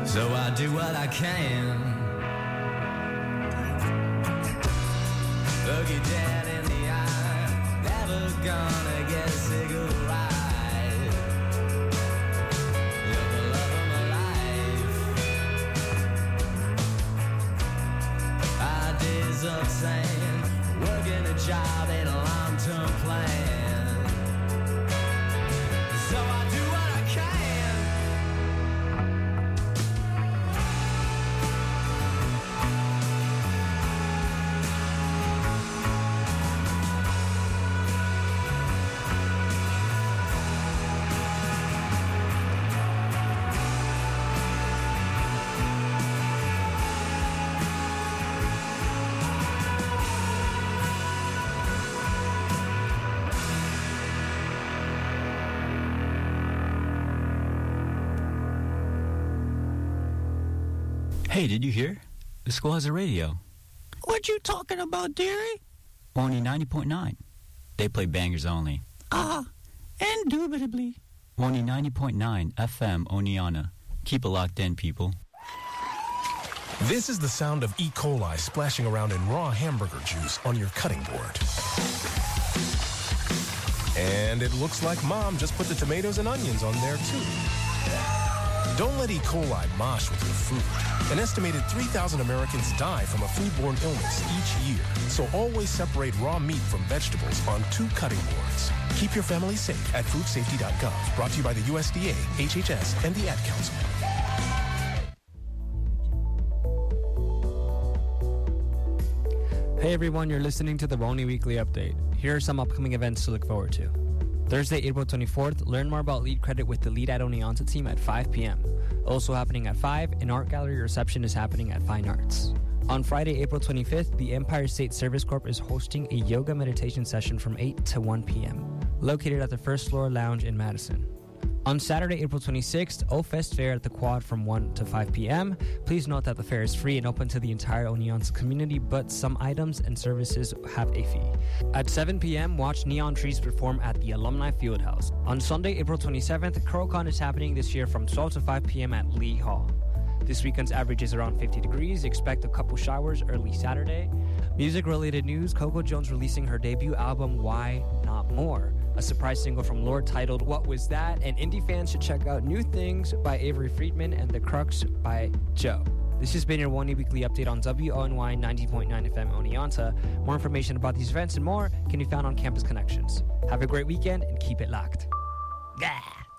So I do what I can. Look you dead in the eye, never gonna get a cigarette. You're the love of my life. Ideas of saying, working a job in a long-term plan. So I do what I can. Hey, did you hear? The school has a radio. What you talking about, dearie? Only 90.9. They play bangers only. Indubitably. Only 90.9 FM Oneonta. Keep it locked in, people. This is the sound of E. coli splashing around in raw hamburger juice on your cutting board. And it looks like Mom just put the tomatoes and onions on there, too. Don't let E. coli mosh with your food. An estimated 3,000 Americans die from a foodborne illness each year. So always separate raw meat from vegetables on 2 cutting boards. Keep your family safe at foodsafety.gov. Brought to you by the USDA, HHS, and the Ad Council. Hey everyone, you're listening to the Woney Weekly Update. Here are some upcoming events to look forward to. Thursday, April 24th, learn more about Lead Credit with the Lead at Oneonta team at 5 p.m. Also happening at 5, an art gallery reception is happening at Fine Arts. On Friday, April 25th, the Empire State Service Corp is hosting a yoga meditation session from 8 to 1 p.m., located at the First Floor Lounge in Madison. On Saturday, April 26th, O-Fest Fair at the Quad from 1 to 5 p.m. Please note that the fair is free and open to the entire Oneonta community, but some items and services have a fee. At 7 p.m., watch Neon Trees perform at the Alumni Fieldhouse. On Sunday, April 27th, CrowCon is happening this year from 12 to 5 p.m. at Lee Hall. This weekend's average is around 50 degrees. Expect a couple showers early Saturday. Music-related news, Coco Jones releasing her debut album, Why Not More? A surprise single from Lorde titled What Was That? And indie fans should check out New Things by Avery Friedman and The Crux by Joe. This has been your Woney Weekly Update on WONY 90.9 FM Oneonta. More information about these events and more can be found on Campus Connections. Have a great weekend and keep it locked. Gah!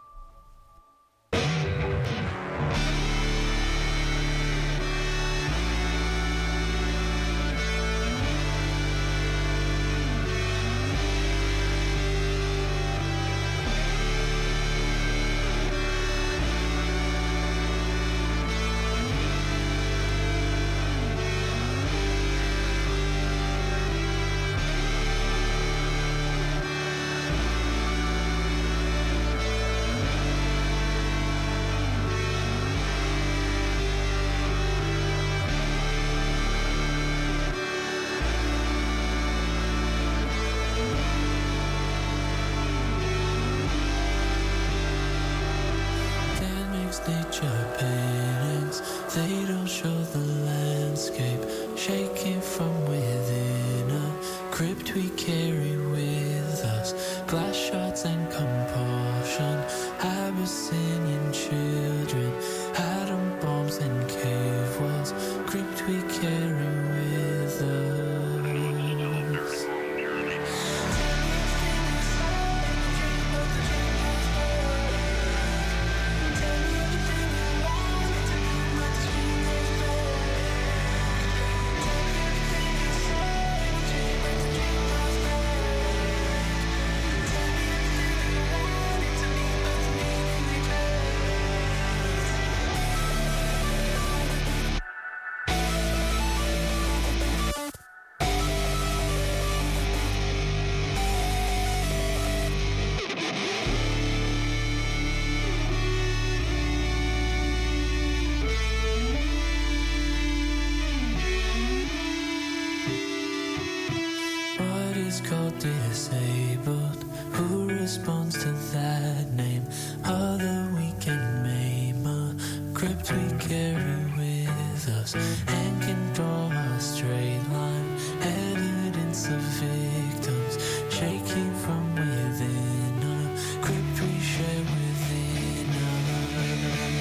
Nature paintings, they don't show the landscape, shaking from within a crypt we carry with us. Glass shards and compulsion, Abyssinian children, atom bombs and cave walls, crypt we carry with us. Called disabled, who responds to that name? Other weekend maim, a crypt script we carry with us and can draw a straight line. Evidence of victims shaking from within, a crypt we share within us.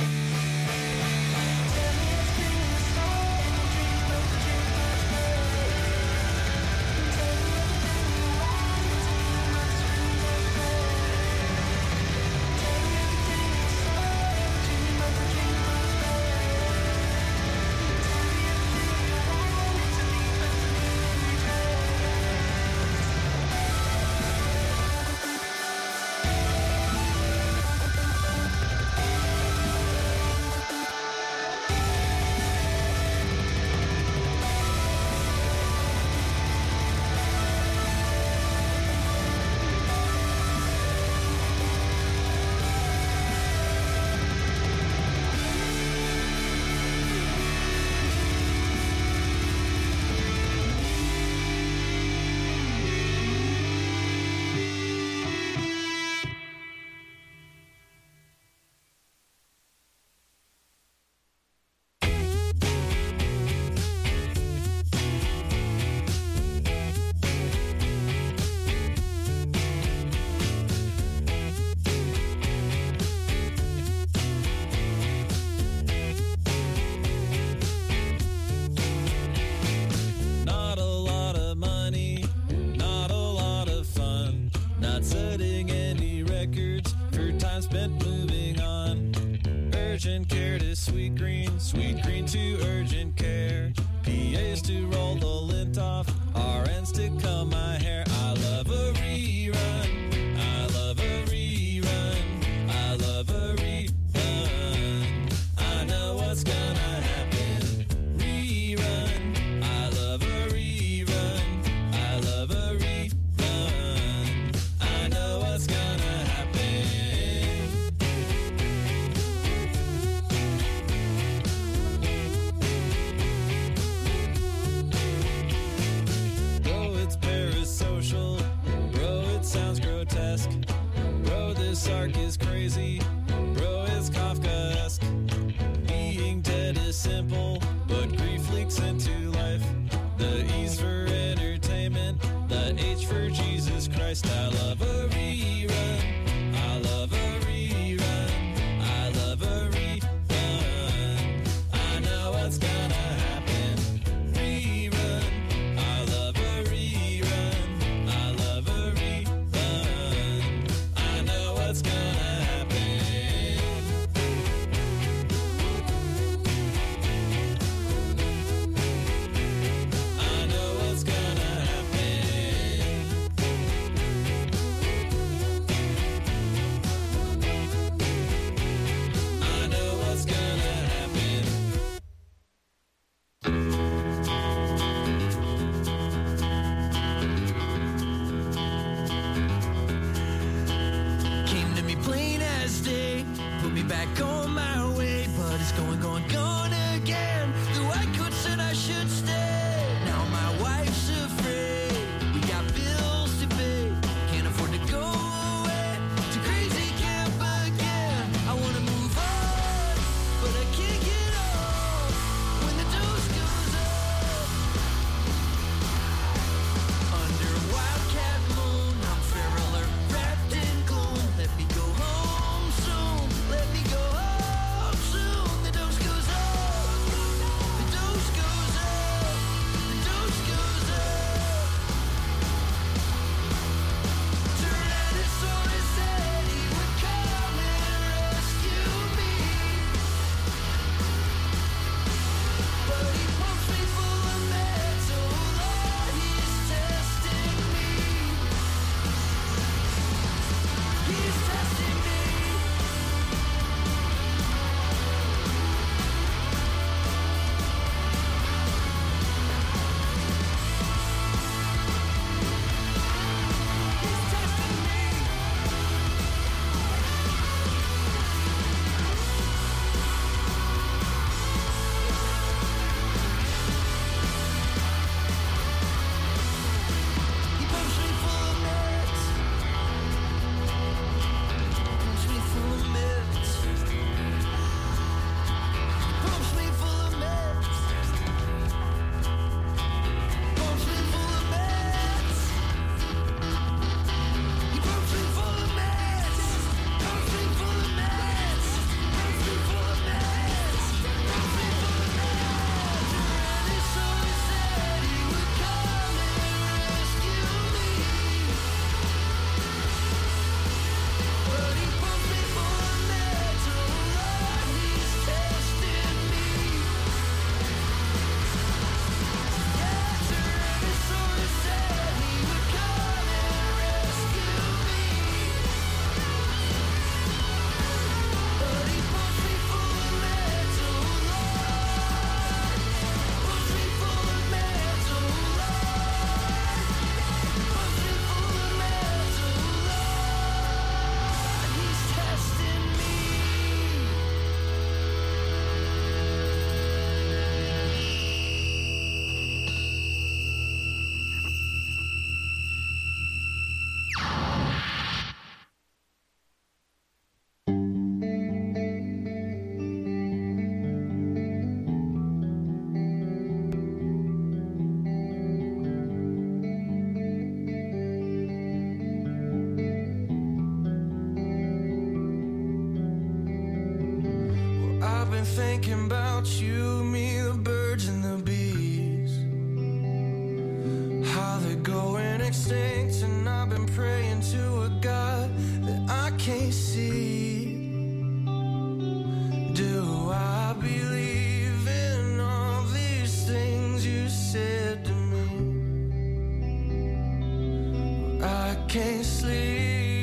Not a lot of money, not a lot of fun. Not setting any records for time spent moving on. Urgent care to sweet green to urgent care. PAs to roll the lint off, RNs to comb my hair. I love a rerun, I love a rerun, I love a rerun. I know what's gonna happen. Rerun, I love a rerun, I love a rerun. I know what's gonna happen. Bro, it's parasocial. Bro, it sounds grotesque. Bro, this arc is crazy. Bro, it's Kafkaesque. Being dead is simple, but grief leaks into life. The E's for entertainment, the H for Jesus Christ. I love a rerun, I love a rerun, I love a rerun. I know what's gonna happen. Rerun, I love a rerun, I love a rerun. I know what's gonna happen. thinking about you, me, the birds and the bees, how they're going extinct, and I've been praying to a God that I can't see. Do I believe in all these things you said to me? I can't sleep.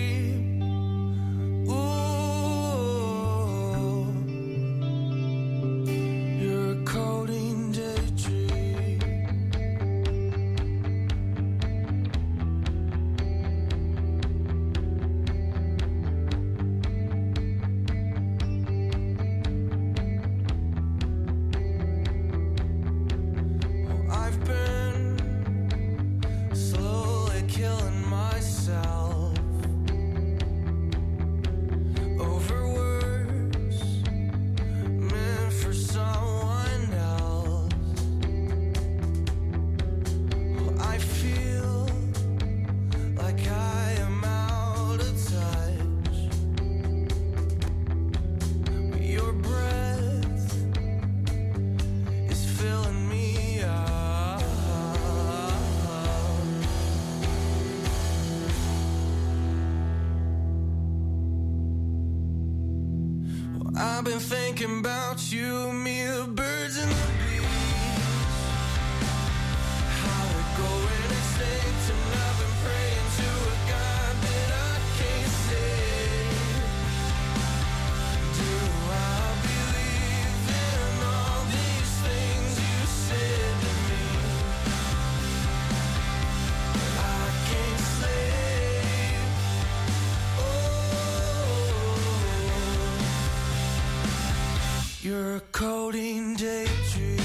I've been thinking about you, me, the birds and the bees, how they're going extinct, and I've been praying to a God that I can't see. Do I believe in all these things you said to me? I can't sleep. You're a codeine daydream.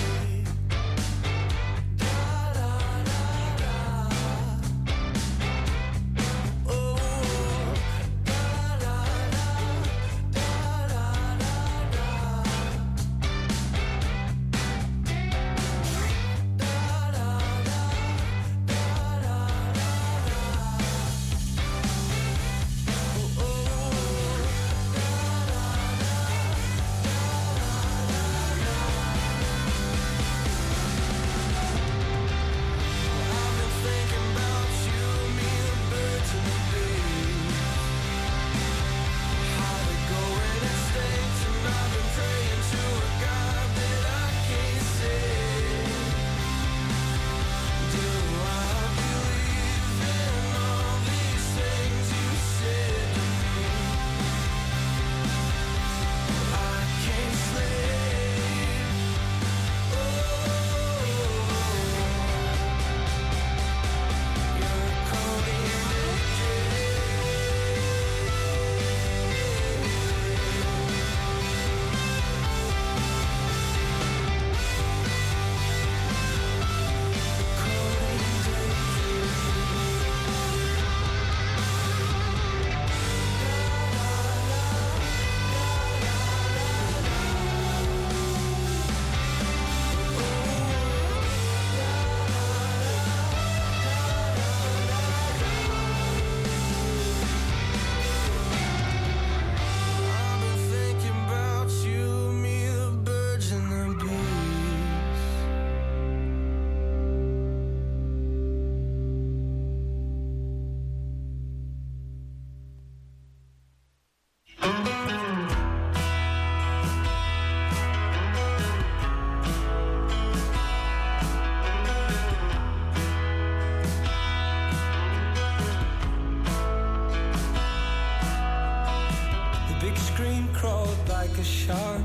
A shark,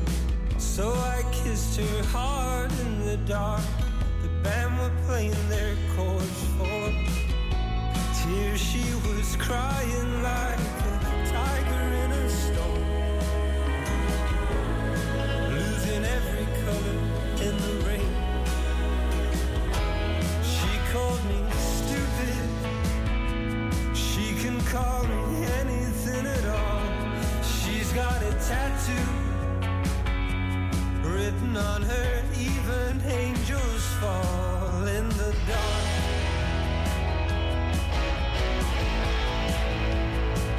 so I kissed her hard in the dark. The band were playing their chords for tears. She was crying like a tiger in a storm, losing every color in the rain. She called me stupid. She can call me anything at all. She's got a tattoo written on her, even angels fall in the dark.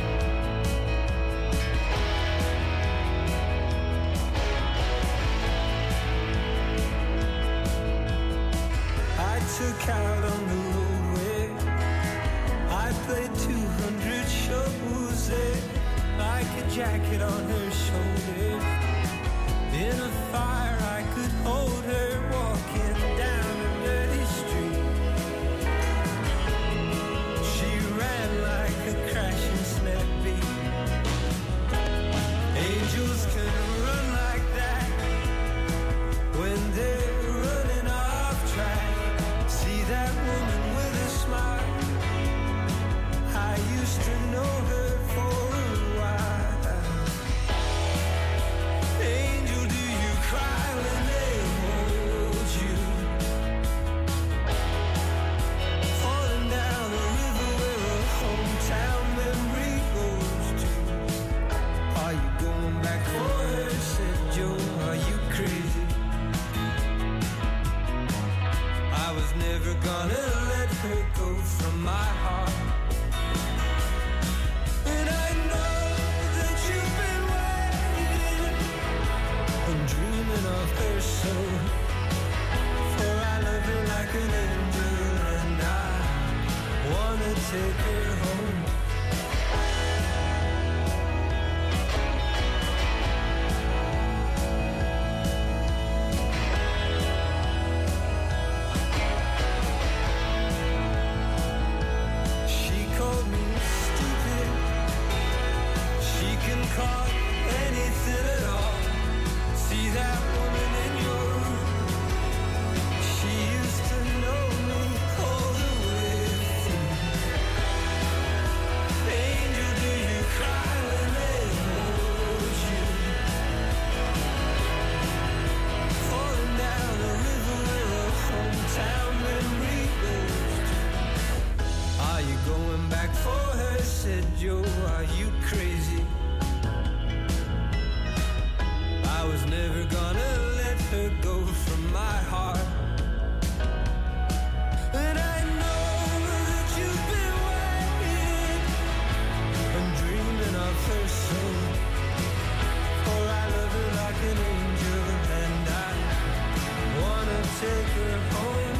took out on the roadway. I played 200 shows there, like a jacket on her shoulders. In a fire I could hold her, walking down a dirty street. She ran like a crashing sled beat. Angels can run like that when they're running off track. See that woman with a smile, I used to know her for a while. Angel, do you cry when they hold you? Falling down the river where a hometown memory goes to. Are you going back for her? Said Joe, are you crazy? I was never gonna let her go from my heart. And I know that you've been waiting and dreaming of her so. For I love her like an angel and I wanna take her home. She called me stupid. She can call anything at all. See that woman in your room? She used to know me all the way through. Angel, do you cry when they hold you? Falling down the river where a hometown memory goes to. Are you going back for her? Said Joe, are you crazy? I was never gonna let her go from my heart. And I know that you've been waiting and dreaming of her soon. For I love her like an angel and I wanna take her home.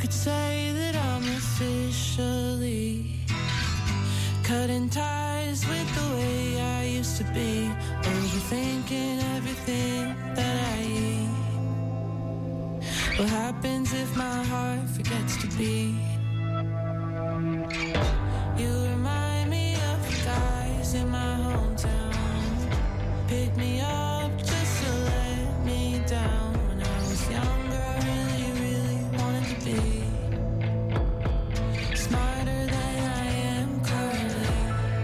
could say that I'm officially cutting ties with the way I used to be, overthinking everything that I eat. What happens if my heart forgets to beat? You remind me of the guys in my hometown. Pick me up just to let me down. When I was younger, I really, really wanted to be smarter than I am currently.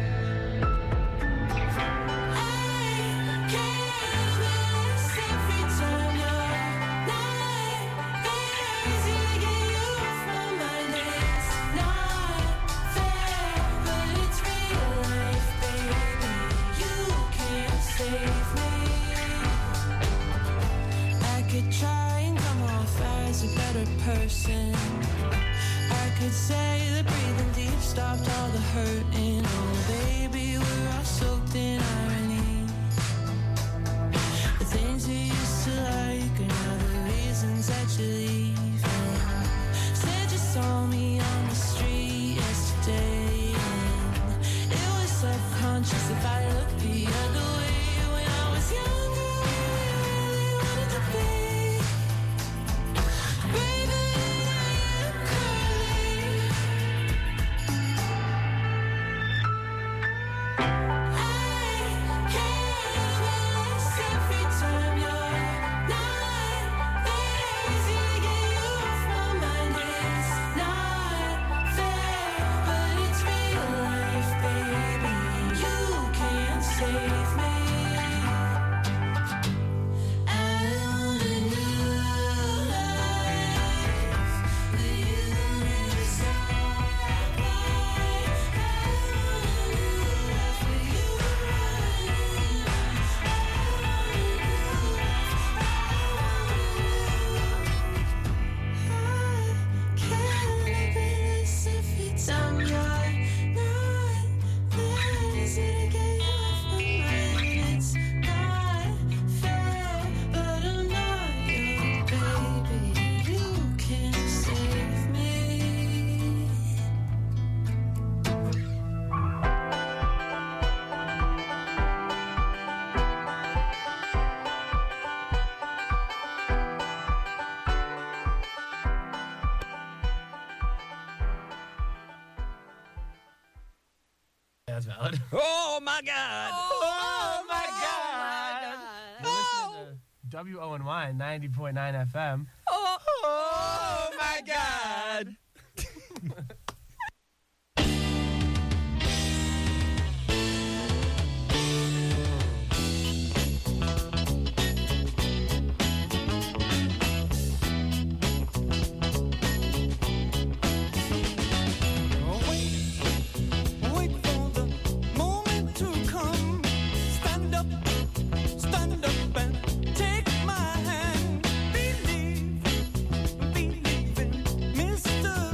I can't miss every time you're not there. Easy to get you from my days. Not fair, but it's real life, baby. You can't save me. I could try and come off as a better person. I could say that breathing deep stopped all the hurting. Oh, baby, we're all soaked in irony. The things you used to like are now the reasons that you're leaving. Said you saw me on the street yesterday, and it was subconscious if I looked the other way. When I was younger, I really wanted to be braver than I am currently. I can't miss every time you're not there. Easy to get you from my days. Not fair, but it's real life, baby. You can't save me. I want a new life with you inside. I want a new life with you running. I can't live this every time you're not there. Easy to get you off my mind. It's not fair, but I'm not your baby. You can't save me. That's valid. Oh my God! Oh my God! You're listening to WONY 90.9 FM. Oh my God! Wait for the moment to come. Stand up and take my hand. Believe in Mr.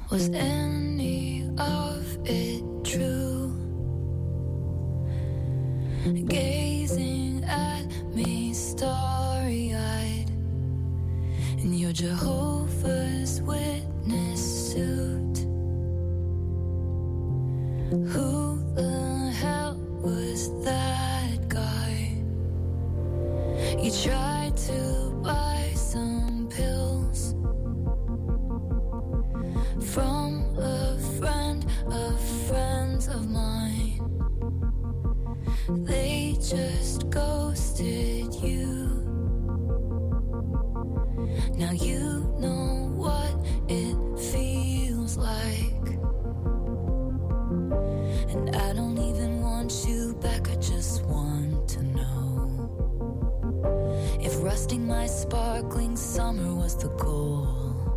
Was any of it true? Gazing at me starry-eyed in your Jehovah's Witness suit. Who the hell was that guy? You tried to buy some pills from a friend of friends of mine. They just ghosted you. Now you know what it feels like. And I don't even want you back, I just want to know if rusting my sparkling summer was the goal.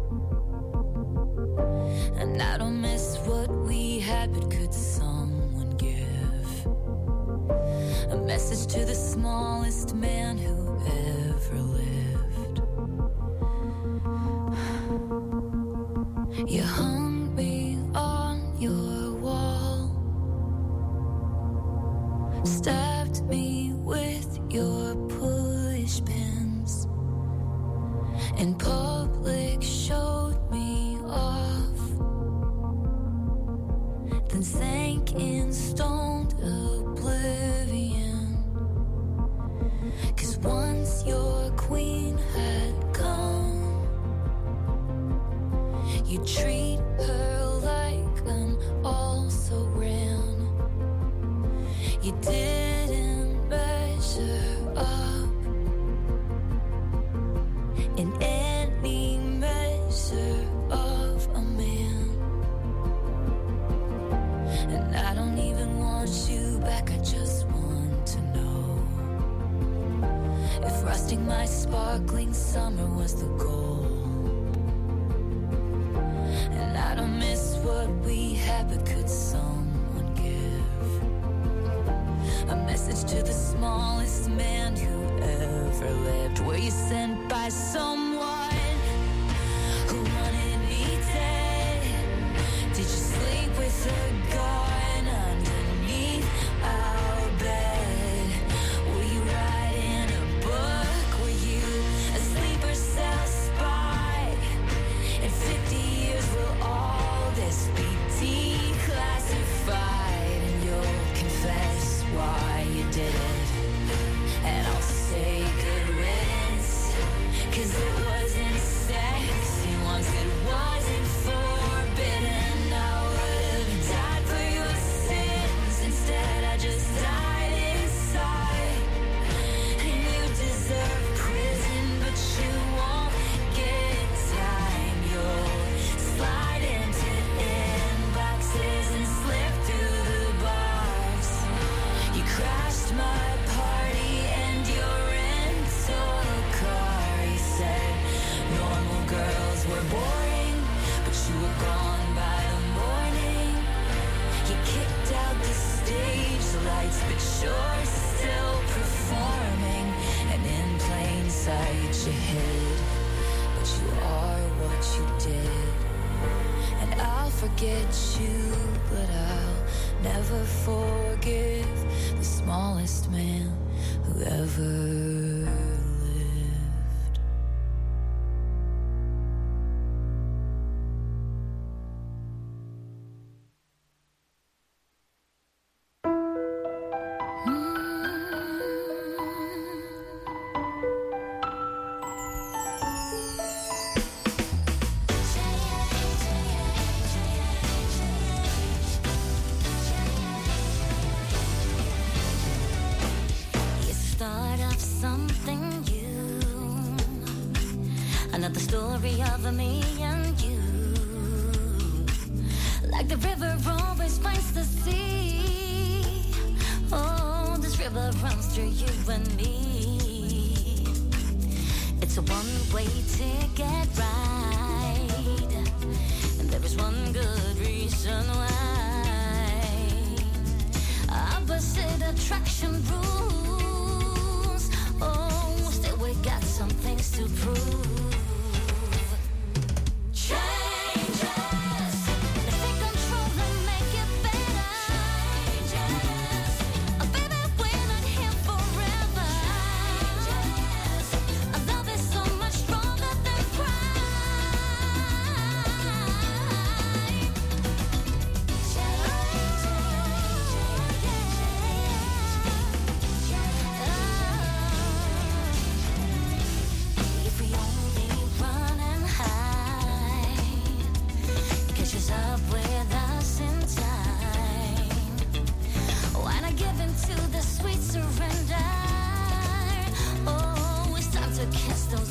And I don't miss what we had, but could someone give a message to the smallest man who ever lived? You hung me on your wall, stabbed me with your push pins, in public showed me off, then sank in stoned oblivion. 'Cause once your queen had come, you treat her like an also-ran. You didn't measure up in any measure of a man. And I don't even want you back, I just want to know if rusting my sparkling summer was the goal. And I don't miss what we had, but could someone give a message to the smallest man who ever lived? Were you sent by someone who wanted me dead? Did you sleep with a gun underneath our bed? Were you writing a book? Were you a sleeper cell spy? In 50 years will all this be declassified, and you'll confess why you did it, and I'll say good riddance, 'cause it wasn't sexy once it wasn't forbidden. I would have died for your sins, instead I just died inside. And you deserve prison, but you won't get time. You'll slide into inboxes and slip through the bars. You crashed my party and your rental car. You said normal girls were boring, but you were gone by the morning. You kicked out the stage lights, but you're still performing. And in plain sight you hid, but you are what you did. And I'll forget you, but I'll never forgive the smallest man who ever lived. You start off something new, another story of me and you. Like the river always finds the sea. Oh, this river runs through you and me. It's a one-way ticket ride, and there is one good reason why. Opposite attraction rules. Oh, still we got some things to prove. Changes.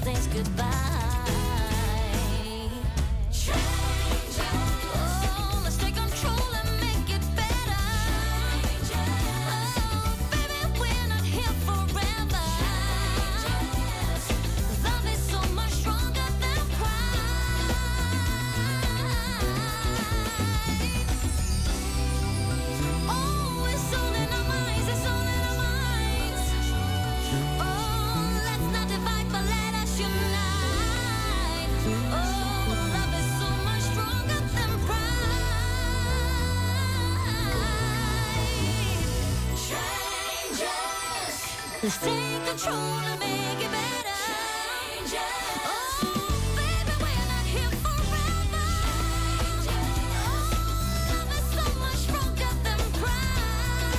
things goodbye. Oh, let's take control and make it better. Oh, baby, we're not here forever. Love is so much stronger than pride. Oh, it's all in our minds, it's all in our minds. Oh, let's not divide, but let us unite. Oh, love is so much stronger than pride. Strangers, let's take control and make it better. Oh, baby, we're not here forever. Oh, love is so much stronger than pride.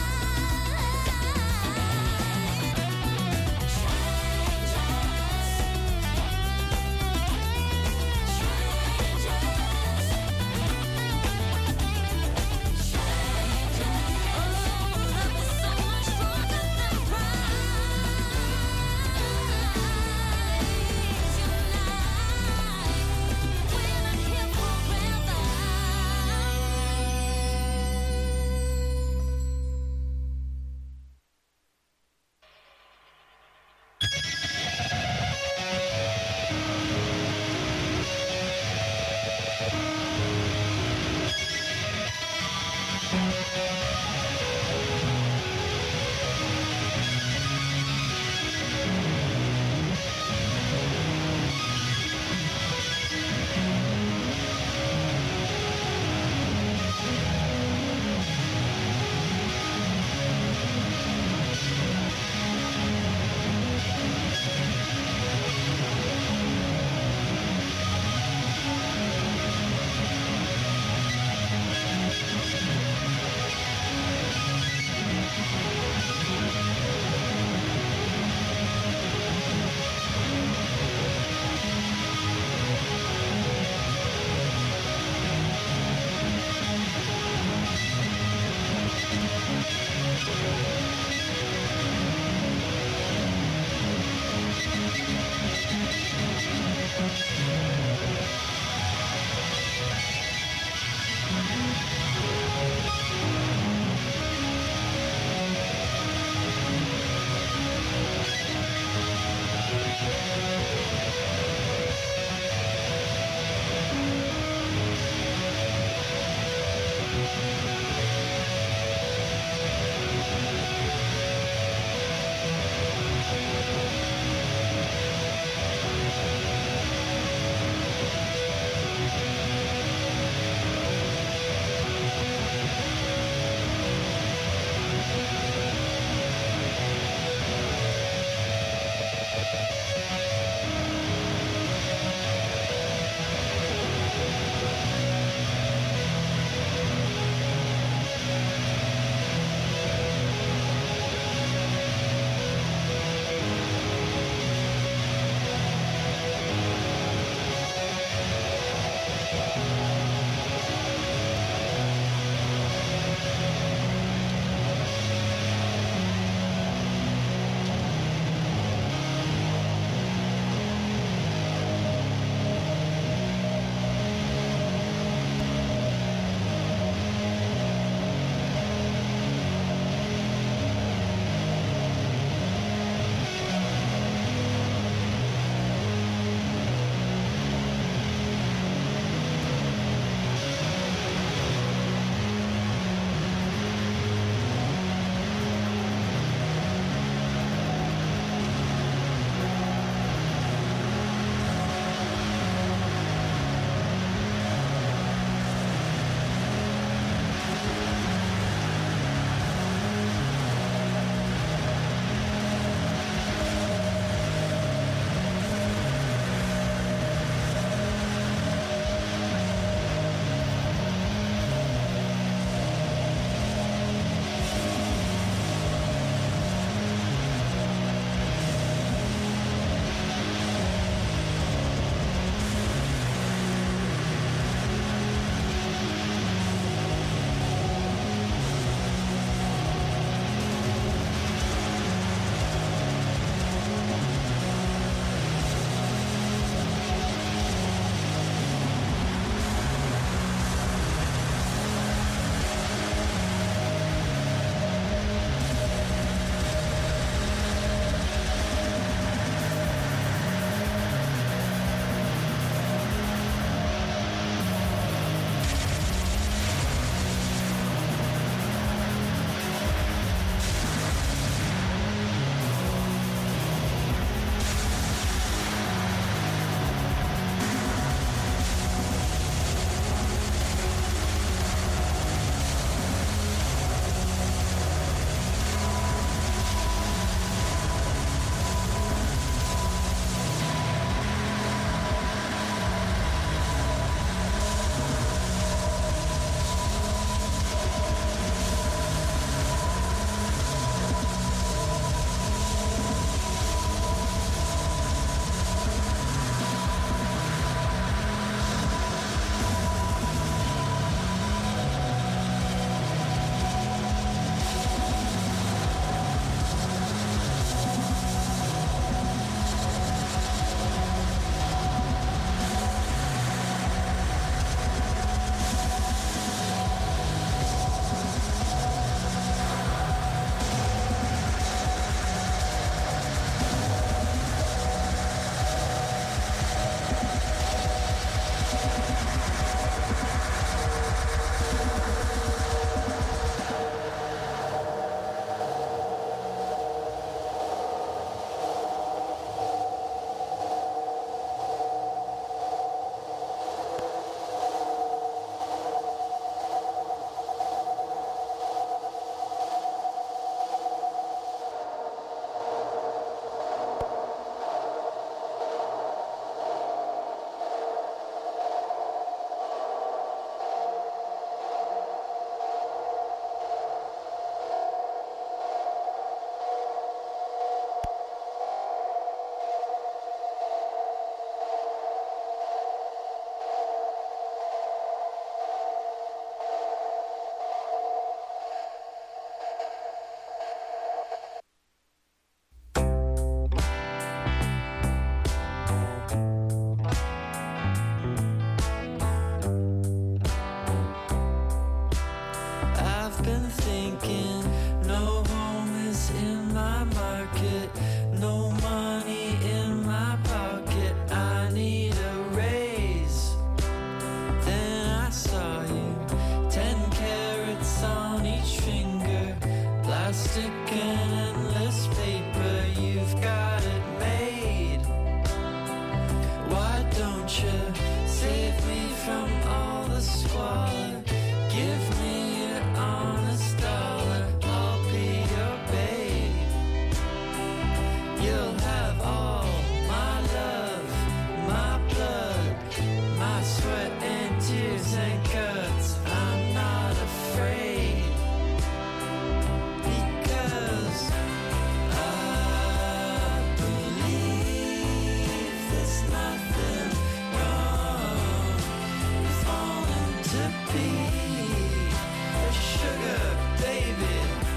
be a sugar baby.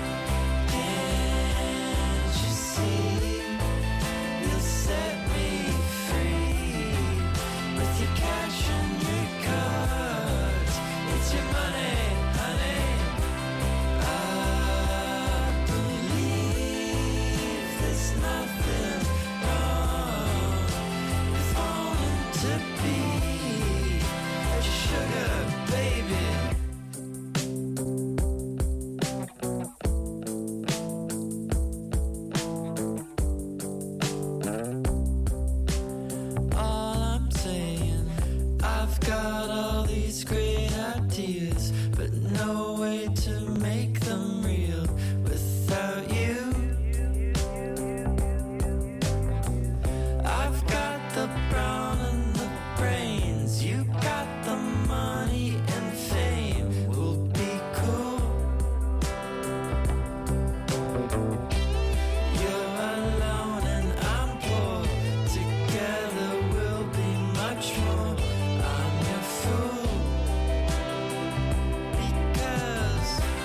Can't you see? You'll set me free with your cash and your cards. It's your money, honey. I believe there's nothing wrong with wanting to be a sugar baby. All I'm saying, I've got all these great ideas, but no way to make them real without you. I've got the brown and the brains, you got the money and fame. We'll be cool. You're alone and I'm poor. Together we'll be much more. I'm your fool because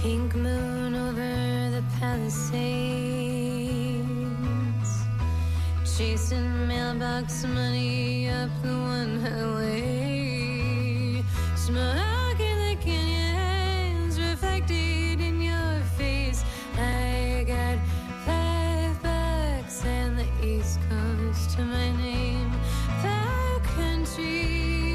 Pink moon over the Palisades, chasing mailbox money up the one highway, smoke in the canyons reflected in your face. I got $5 and the East Coast to my name, the country.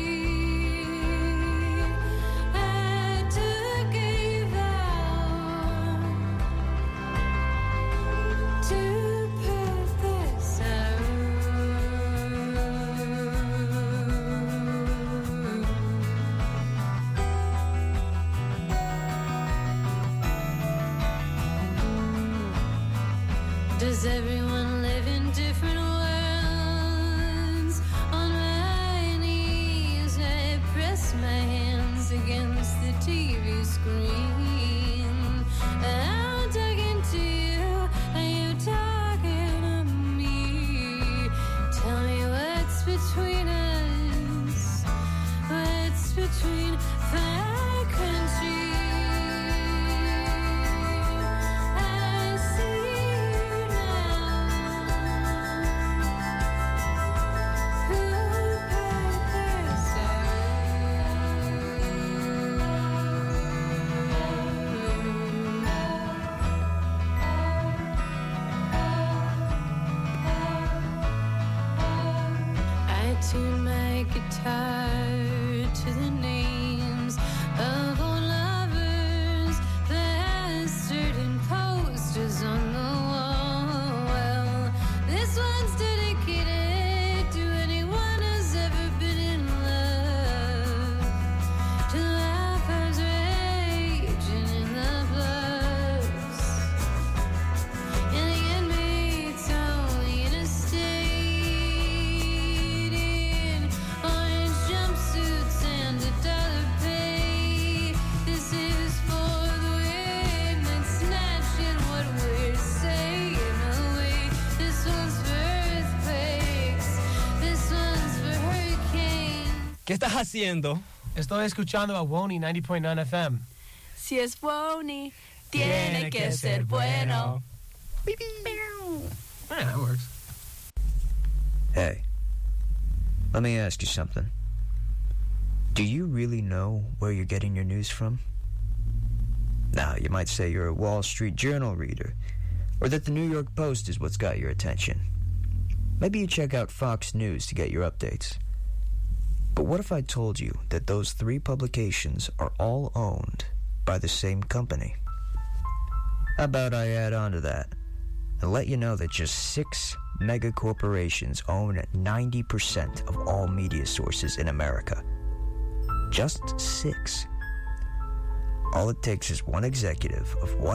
Does everyone live in different worlds? On my knees, I press my hands against the TV screen. I'm talking to you, and you talking to me. Tell me what's between us, what's between five countries. Tune my guitar to the names of old lovers. There's certain posters on the wall. Well, this one's dedicated to anyone who's ever been in love, to lovers raging in the bluffs, and the inmates only in a state. ¿Qué estás haciendo? Estoy escuchando a Wony 90.9 FM. Si es Wony, tiene que ser bueno. Yeah, that works. Hey, let me ask you something. Do you really know where you're getting your news from? Now, you might say you're a Wall Street Journal reader, or that the New York Post is what's got your attention. Maybe you check out Fox News to get your updates. But what if I told you that those three publications are all owned by the same company? How about I add on to that and let you know that just 6 mega corporations own 90% of all media sources in America. Just 6. All it takes is one executive of one